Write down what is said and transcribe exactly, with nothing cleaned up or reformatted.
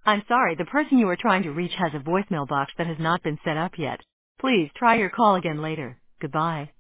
I'm sorry, the person you are trying to reach has a voicemail box that has not been set up yet. Please try your call again later. Goodbye.